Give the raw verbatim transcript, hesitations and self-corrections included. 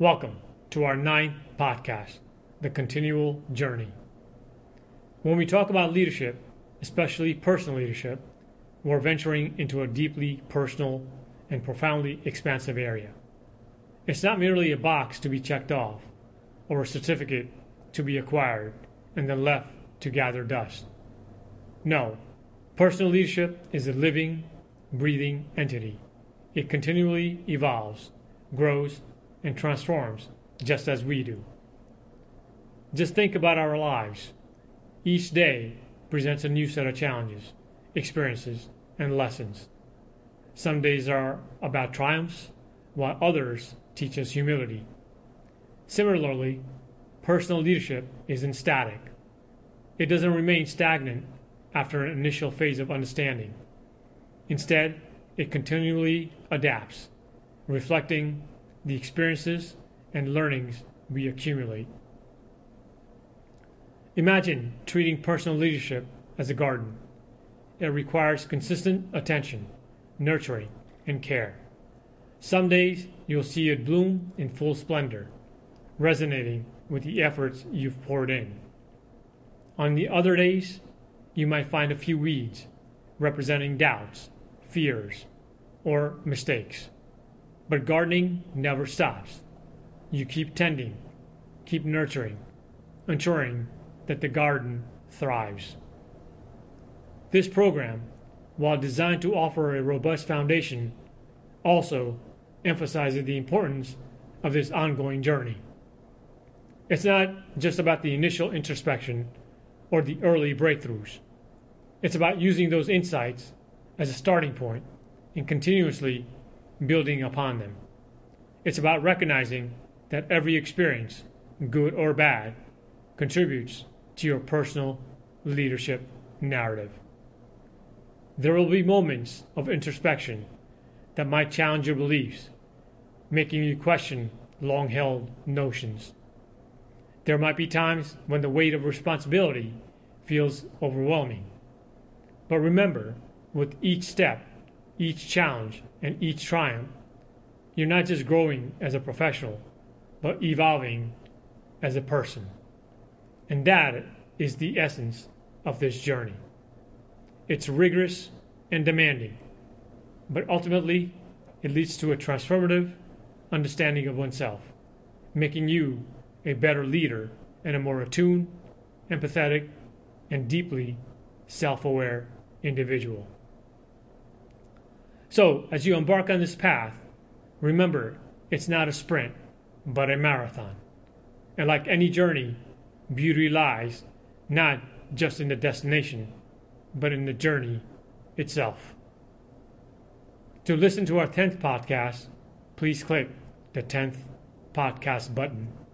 Welcome to our ninth podcast, The Continual Journey. When we talk about leadership, especially personal leadership, we're venturing into a deeply personal and profoundly expansive area. It's not merely a box to be checked off or a certificate to be acquired and then left to gather dust. No, personal leadership is a living, breathing entity. It continually evolves, grows, and transforms just as we do. Just think about our lives. Each day presents a new set of challenges, experiences, and lessons. Some days are about triumphs, while others teach us humility. Similarly, personal leadership isn't static. It doesn't remain stagnant after an initial phase of understanding. Instead, it continually adapts, reflecting the experiences and learnings we accumulate. Imagine treating personal leadership as a garden. It requires consistent attention, nurturing, and care. Some days you'll see it bloom in full splendor, resonating with the efforts you've poured in. On the other days, you might find a few weeds representing doubts, fears, or mistakes. But gardening never stops. You keep tending, keep nurturing, ensuring that the garden thrives. This program, while designed to offer a robust foundation, also emphasizes the importance of this ongoing journey. It's not just about the initial introspection or the early breakthroughs. It's about using those insights as a starting point and continuously building upon them. It's about recognizing that every experience, good or bad, contributes to your personal leadership narrative. There will be moments of introspection that might challenge your beliefs, making you question long-held notions. There might be times when the weight of responsibility feels overwhelming. But remember, with each step, each challenge, and each triumph, you're not just growing as a professional, but evolving as a person. And that is the essence of this journey. It's rigorous and demanding, but ultimately it leads to a transformative understanding of oneself, making you a better leader and a more attuned, empathetic, and deeply self-aware individual. So, as you embark on this path, remember it's not a sprint, but a marathon. And like any journey, beauty lies not just in the destination, but in the journey itself. To listen to our tenth podcast, please click the tenth podcast button